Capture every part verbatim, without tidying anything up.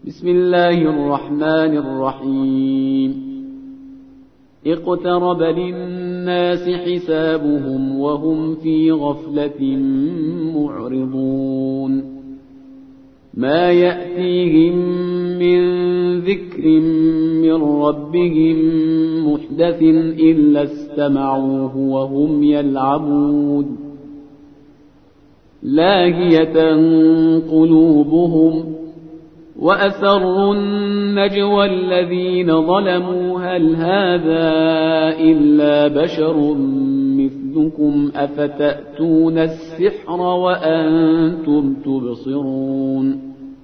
بسم الله الرحمن الرحيم اقترب للناس حسابهم وهم في غفلة معرضون ما يأتيهم من ذكر من ربهم محدث إلا استمعوه وهم يلعبون لاهية قلوبهم وأسروا النجوى الذين ظلموا هل هذا إلا بشر مثلكم أفتأتون السحر وأنتم تبصرون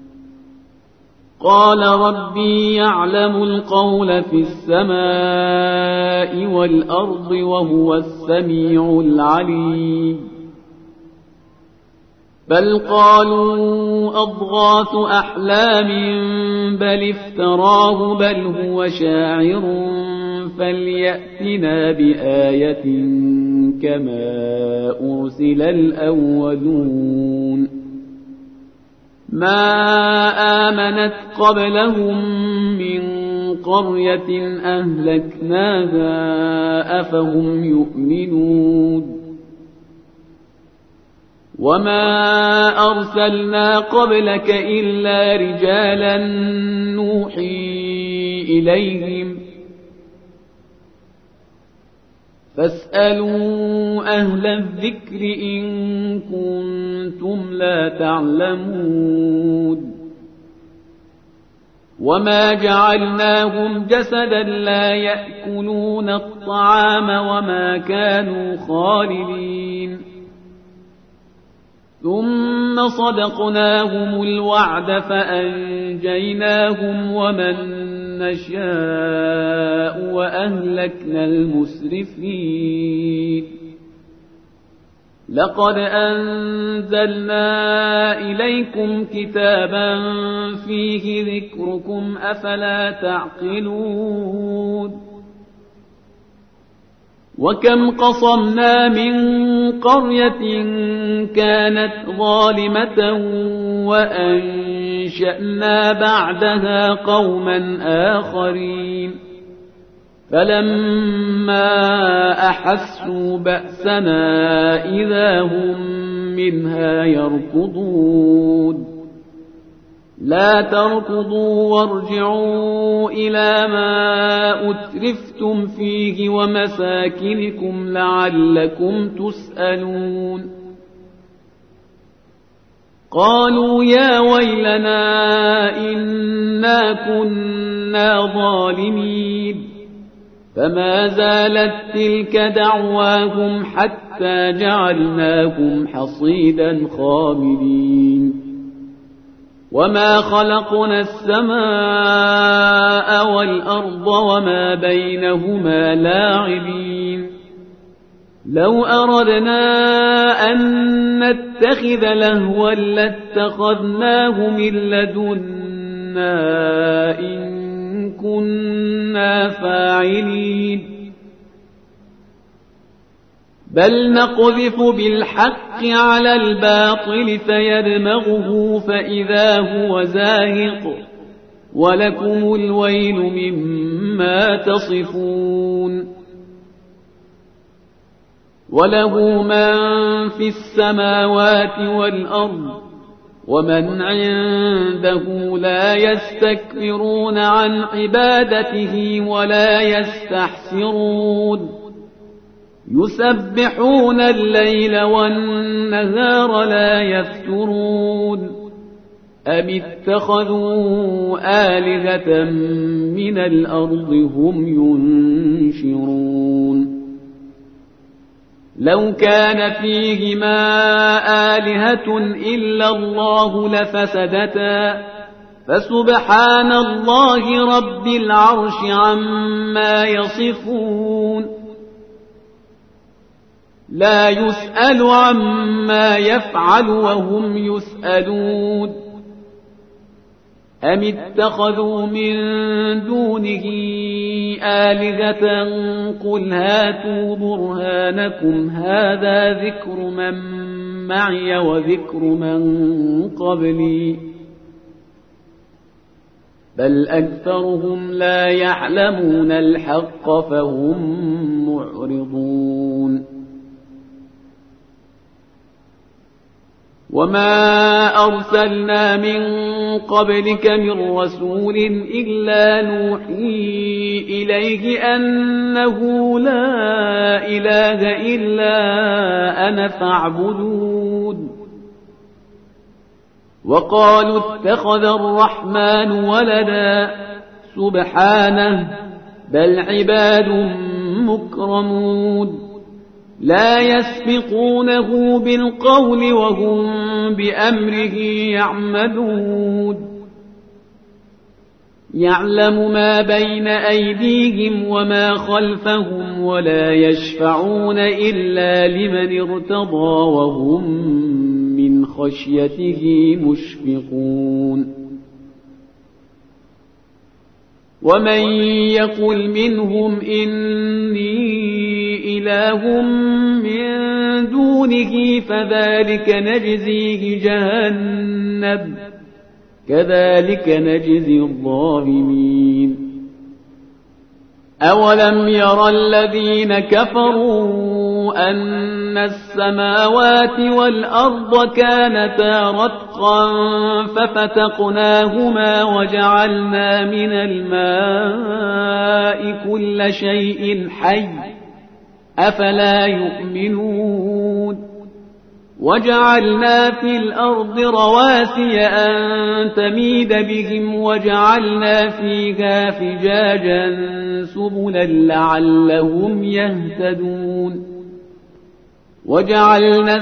قال ربي يعلم القول في السماء والأرض وهو السميع العليم بل قالوا أضغاث أحلام بل افتراه بل هو شاعر فليأتنا بآية كما أرسل الأولون ما آمنت قبلهم من قرية أهلكناها أفهم يؤمنون وما أرسلنا قبلك إلا رجالا نوحي إليهم فاسألوا أهل الذكر إن كنتم لا تعلمون وما جعلناهم جسدا لا يأكلون الطعام وما كانوا خالدين ثم صدقناهم الوعد فأنجيناهم ومن نشاء وأهلكنا المسرفين لقد أنزلنا إليكم كتابا فيه ذكركم أفلا تعقلون وكم قصمنا من قرية كانت ظالمة وأنشأنا بعدها قوما آخرين فلما أحسوا بأسنا إذا هم منها يركضون لا تركضوا وارجعوا إلى ما أترفتم فيه ومساكنكم لعلكم تسألون قالوا يا ويلنا إنا كنا ظالمين فما زالت تلك دعواهم حتى جعلناهم حصيدا خامدين وما خلقنا السماء والأرض وما بينهما لاعبين لو أردنا أن نتخذ لهوا لاتخذناه من لدنا إن كنا فاعلين بل نقذف بالحق على الباطل فيدمغه فإذا هو زاهق ولكم الويل مما تصفون وله من في السماوات والأرض ومن عنده لا يستكبرون عن عبادته ولا يستحسرون يسبحون الليل والنهار لا يفترون أم اتخذوا آلهة من الأرض هم ينشرون لو كان فيهما آلهة إلا الله لفسدتا فسبحان الله رب العرش عما يصفون لا يسأل عما يفعل وهم يسألون أم اتخذوا من دونه آلهة قل هاتوا برهانكم هذا ذكر من معي وذكر من قبلي بل أكثرهم لا يعلمون الحق فهم معرضون وما أرسلنا من قبلك من رسول إلا نوحي إليه أنه لا إله إلا أنا فاعبدون وقالوا اتخذ الرحمن ولدا سبحانه بل عباد مكرمون لا يسبقونه بالقول وهم بأمره يعملون يعلم ما بين أيديهم وما خلفهم ولا يشفعون إلا لمن ارتضى وهم من خشيته مشفقون ومن يقل منهم إني إله من دونه فذلك نجزيه جهنم كذلك نجزي الظالمين أولم يرى الذين كفروا أن السماوات والأرض كانتا رتقا ففتقناهما وجعلنا من الماء كل شيء حي أفلا يؤمنون وجعلنا في الأرض رواسي أن تميد بهم وجعلنا فيها فجاجا سبلا لعلهم يهتدون وجعلنا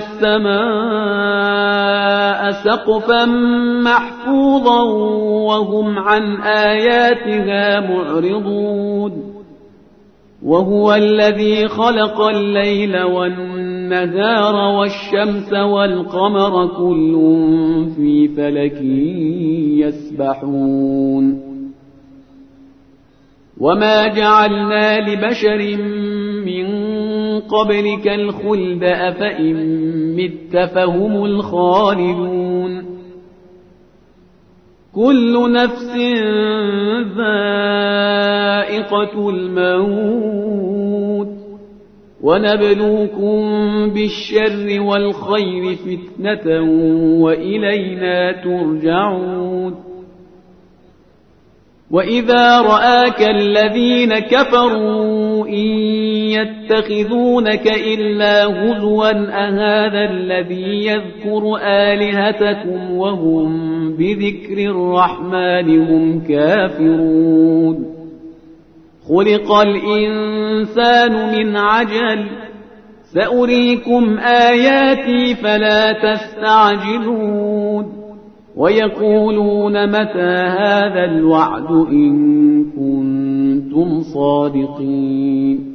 السماء سقفا محفوظا وهم عن آياتها معرضون وهو الذي خلق الليل والنهار والشمس والقمر كل في فلك يسبحون وما جعلنا لبشر من قبلك الخلد أفإن مت فهم الخالدون كل نفس ذائقة الموت ونبلوكم بالشر والخير فتنة وإلينا ترجعون وإذا رآك الذين كفروا إن يتخذونك إلا هزوا أهذا الذي يذكر آلهتكم وهم بذكر الرحمن هم كافرون خلق الإنسان من عجل سأريكم آياتي فلا تستعجلون ويقولون متى هذا الوعد إن كنتم صادقين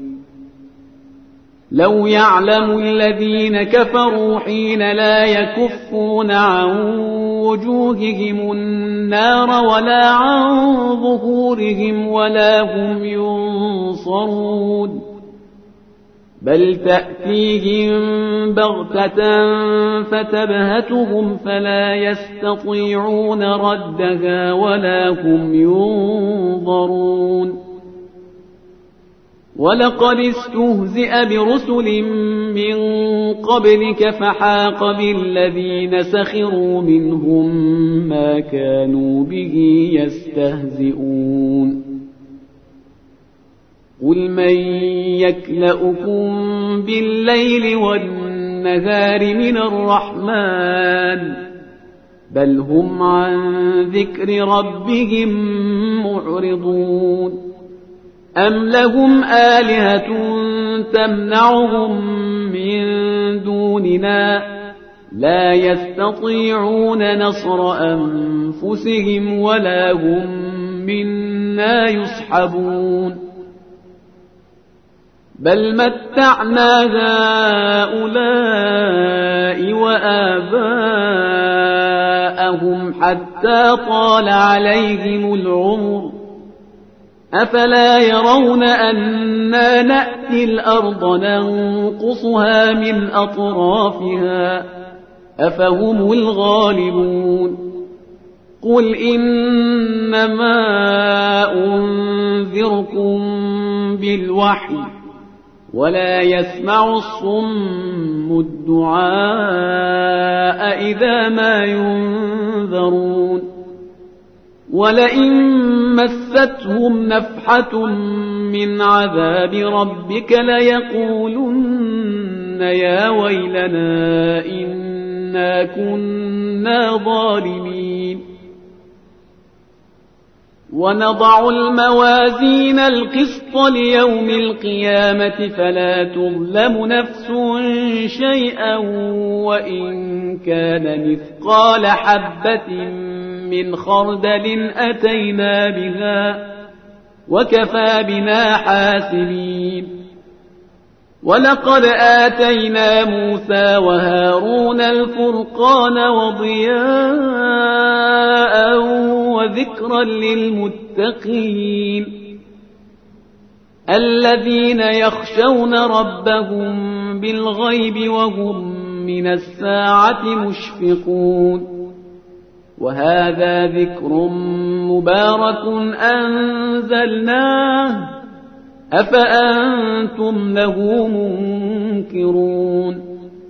لو يعلم الذين كفروا حين لا يكفون عن وجوههم النار ولا عن ظهورهم ولا هم ينصرون بل تأتيهم بغتة فتبهتهم فلا يستطيعون ردها ولا هم ينظرون ولقد استهزئ برسل من قبلك فحاق بالذين سخروا منهم ما كانوا به يستهزئون قل من يكلؤكم بالليل والنهار من الرحمن بل هم عن ذكر ربهم معرضون أم لهم آلهة تمنعهم من دوننا لا يستطيعون نصر أنفسهم ولا هم منا يصحبون بل متعنا هؤلاء وآباءهم حتى طال عليهم العمر أفلا يرون أنا نأتي الأرض ننقصها من أطرافها أفهم الغالبون قل إنما أنذركم بالوحي ولا يسمع الصم الدعاء إذا ما ينذرون ولئن مستهم نفحة من عذاب ربك ليقولن يا ويلنا إنا كنا ظالمين ونضع الموازين القسط ليوم القيامة فلا تظلم نفس شيئا وإن كان مثقال حبة من خردل أتينا بها وكفى بنا حاسبين ولقد آتينا موسى وهارون الفرقان وضياء وذكرا للمتقين الذين يخشون ربهم بالغيب وهم من الساعة مشفقون وهذا ذكر مبارك أنزلناه أفأنتم له منكرون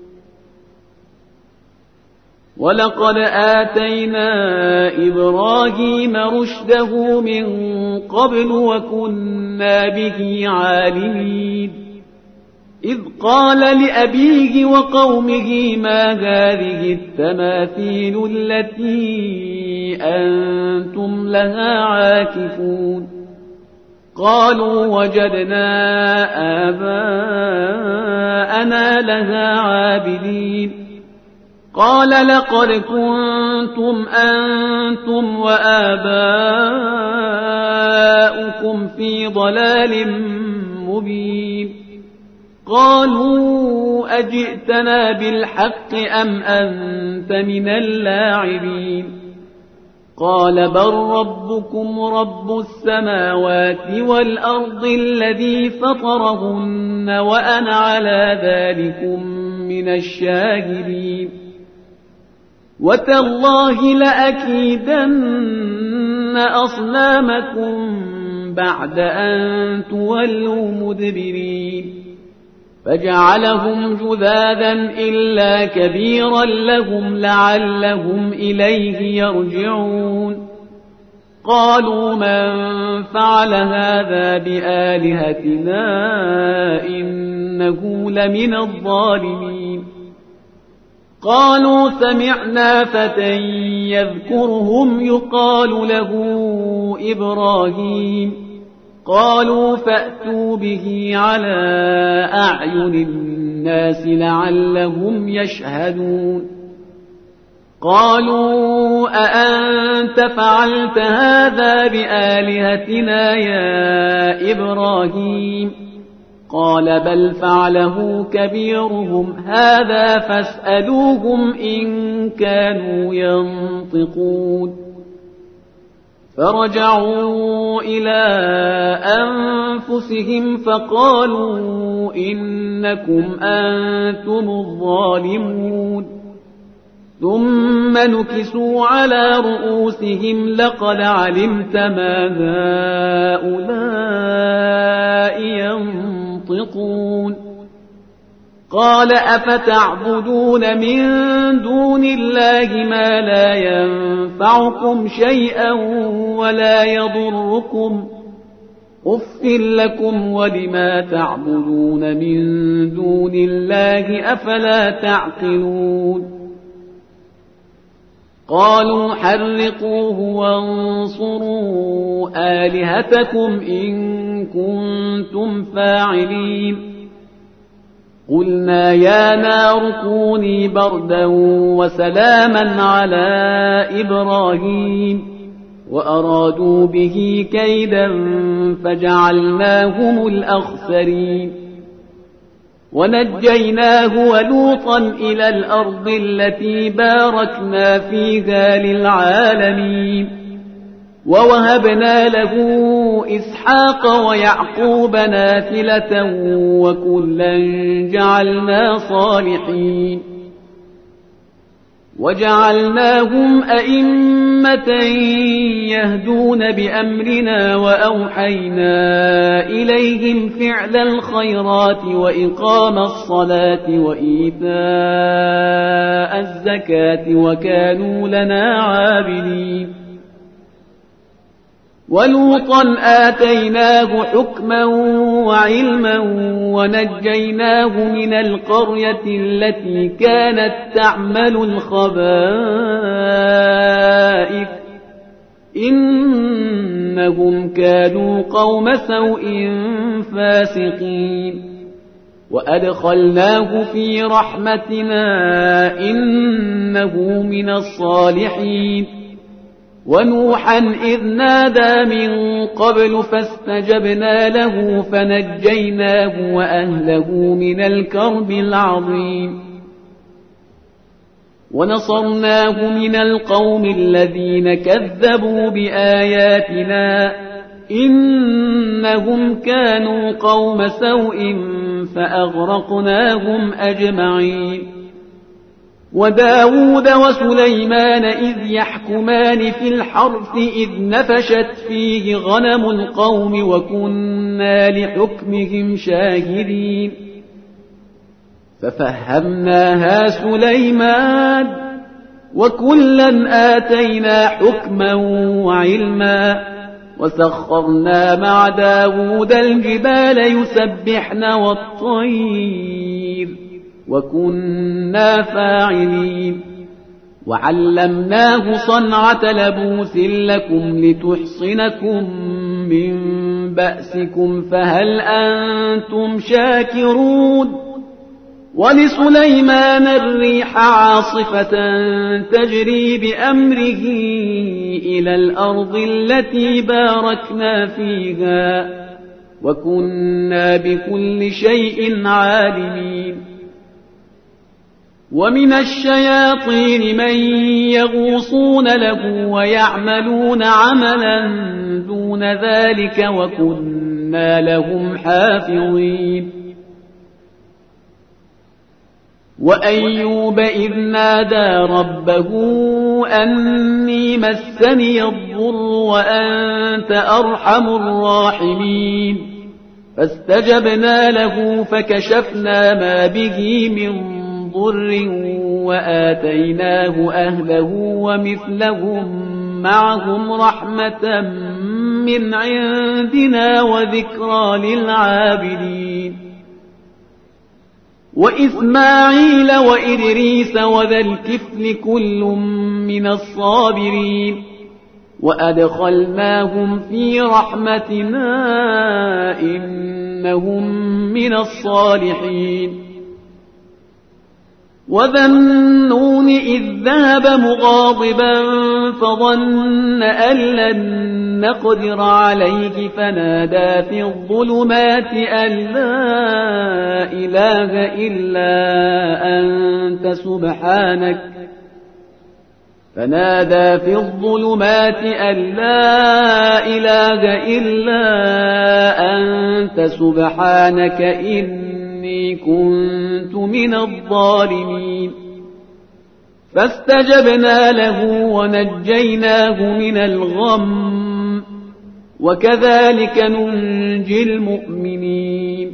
ولقد آتينا إبراهيم رشده من قبل وكنا به عالمين إذ قال لأبيه وقومه ما هذه التماثيل التي أنتم لها عاكفون قالوا وجدنا آباءنا لها عابدين قال لقد كنتم أنتم وآباؤكم في ضلال مبين قالوا أجئتنا بالحق أم أنت من اللاعبين قال بل ربكم رب السماوات والأرض الذي فطرهن وأنا على ذلكم من الشاهدين وتالله لأكيدن أصنامكم بعد أن تولوا مدبرين فجعلهم جذاذا إلا كبيرا لهم لعلهم إليه يرجعون قالوا من فعل هذا بآلهتنا إنه لمن الظالمين قالوا سمعنا فتى يذكرهم يقال له إبراهيم قالوا فأتوا به على أعين الناس لعلهم يشهدون قالوا أأنت فعلت هذا بآلهتنا يا إبراهيم قال بل فعله كبيرهم هذا فاسألوهم إن كانوا ينطقون فرجعوا إلى أنفسهم فقالوا إنكم أنتم الظالمون ثم نكسوا على رؤوسهم لقد علمت ما هؤلاء ينطقون قال أفتعبدون من دون الله ما لا ينفعكم شيئا ولا يضركم أف لكم ولما تعبدون من دون الله أفلا تعقلون قالوا حرقوه وانصروا آلهتكم إن كنتم فاعلين قلنا يا نار كوني بردا وسلاما على إبراهيم وأرادوا به كيدا فجعلناهم الأخسرين ونجيناه ولوطا إلى الأرض التي باركنا فيها للعالمين ووهبنا له إسحاق ويعقوب نافلة وكلا جعلنا صالحين وجعلناهم أئمة يهدون بأمرنا وأوحينا إليهم فعل الخيرات وإقام الصلاة وإيتاء الزكاة وكانوا لنا عابدين ولوطا آتيناه حكما وعلما ونجيناه من القرية التي كانت تعمل الخبائث إنهم كانوا قوم سوء فاسقين وأدخلناه في رحمتنا إنه من الصالحين ونوحا إذ نادى من قبل فاستجبنا له فنجيناه وأهله من الكرب العظيم ونصرناه من القوم الذين كذبوا بآياتنا إنهم كانوا قوم سوء فأغرقناهم أجمعين وداود وسليمان إذ يحكمان في الحرث إذ نفشت فيه غنم القوم وكنا لحكمهم شاهدين ففهمناها سليمان وكلا آتينا حكما وعلما وسخرنا مع داود الجبال يسبحن والطير وكنا فاعلين وعلمناه صنعة لبوس لكم لتحصنكم من بأسكم فهل أنتم شاكرون ولسليمان الريح عاصفة تجري بأمره إلى الأرض التي باركنا فيها وكنا بكل شيء عالمين ومن الشياطين من يغوصون له ويعملون عملا دون ذلك وكنا لهم حافظين وأيوب إذ نادى ربه أني مسني الضر وأنت أرحم الراحمين فاستجبنا له فكشفنا ما به من ضر وآتيناه أهله ومثلهم معهم رحمة من عندنا وذكرى للعابدين وإسماعيل وإدريس وذا الكفل كل من الصابرين وأدخلناهم في رحمتنا إنهم من الصالحين وذا النون إذ ذهب مغاضبا فظن أن لن نقدر عليه فنادى في الظلمات أن لا إله إلا أنت سبحانك فنادى في الظلمات أن لا إله إلا أنت سبحانك إني كنت من الظالمين فاستجبنا له ونجيناه من الغم وكذلك ننجي المؤمنين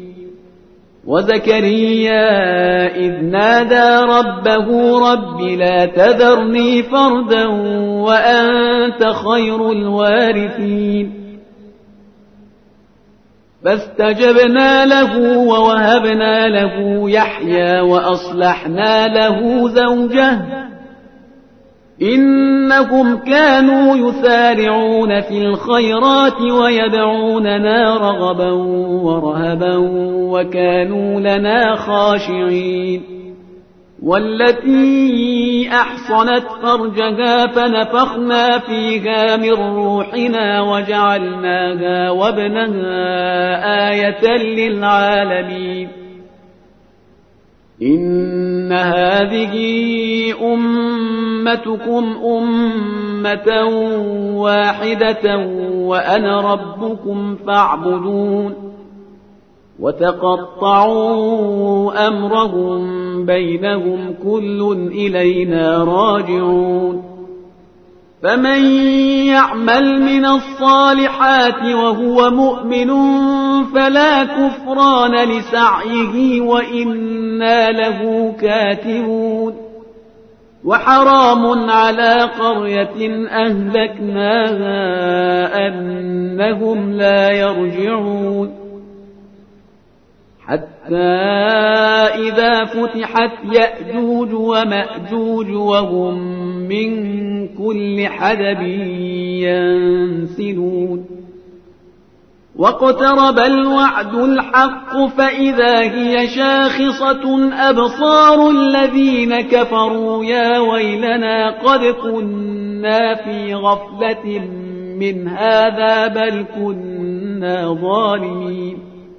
وزكريا إذ نادى ربه رب لا تذرني فردا وأنت خير الوارثين فاستجبنا له ووهبنا له يحيى وأصلحنا له زوجه إنهم كانوا يسارعون في الخيرات ويدعوننا رغبا ورهبا وكانوا لنا خاشعين والتي أحصنت فرجها فنفخنا فيها من روحنا وجعلناها وابنها آية للعالمين إن هذه أمتكم أمة واحدة وأنا ربكم فاعبدون وتقطعوا أمرهم بينهم كل إلينا راجعون فمن يعمل من الصالحات وهو مؤمن فلا كفران لسعيه وإنا له كاتبون وحرام على قرية أهلكناها أنهم لا يرجعون حتى إذا فتحت يأجوج ومأجوج وهم من كل حدب ينسلون واقترب الوعد الحق فإذا هي شاخصة أبصار الذين كفروا يا ويلنا قد كنا في غفلة من هذا بل كنا ظالمين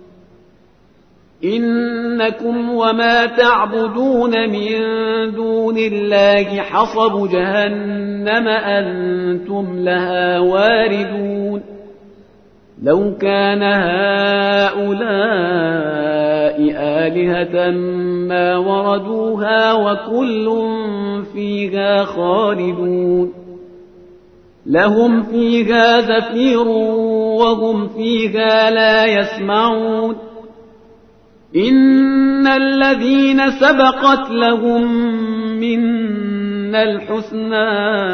إنكم وما تعبدون من دون الله حصب جهنم أنتم لها واردون لو كان هؤلاء آلهة ما وردوها وكل فيها خالدون لهم فيها زفير وهم فيها لا يسمعون إن الذين سبقت لهم منا الحسنى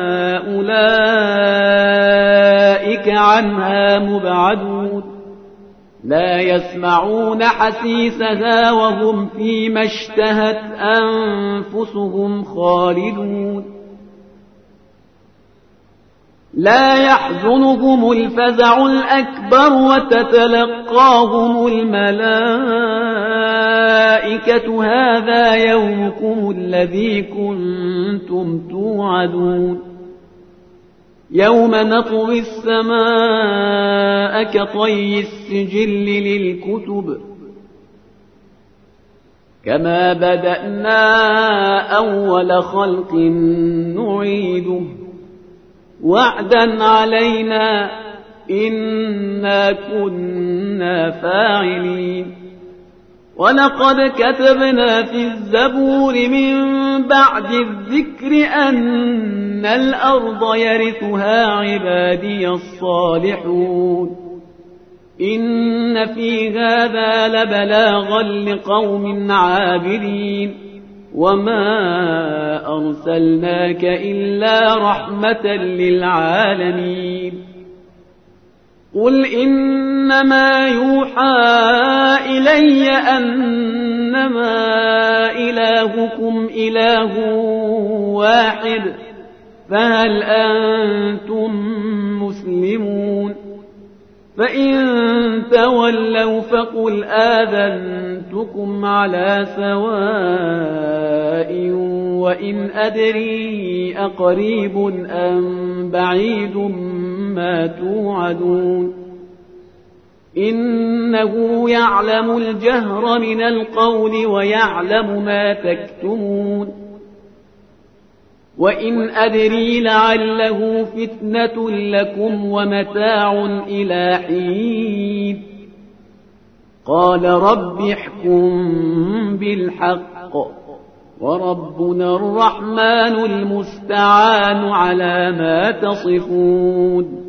أولئك عنها مبعدون لا يسمعون حسيسها وهم فيما اشتهت أنفسهم خالدون لا يحزنهم الفزع الأكبر وتتلقاهم الملائكة هذا يومكم الذي كنتم توعدون يوم نطوي السماء كطي السجل للكتب كما بدأنا أول خلق نعيده وعدا علينا إنا كنا فاعلين ولقد كتبنا في الزبور من بعد الذكر أن الأرض يرثها عبادي الصالحون إن في هذا لبلاغا لقوم عابدين وما أرسلناك إلا رحمة للعالمين قل إنما يوحى إلي أنما إلهكم إله واحد فهل أنتم مسلمون فإن تولوا فقل آذنتكم على سواء وإن أدري أقريب أم بعيد ما توعدون إنه يعلم الجهر من القول ويعلم ما تكتمون وإن أدري لعله فتنة لكم ومتاع إلى حين قال رب احكم بالحق وربنا الرحمن المستعان على ما تصفون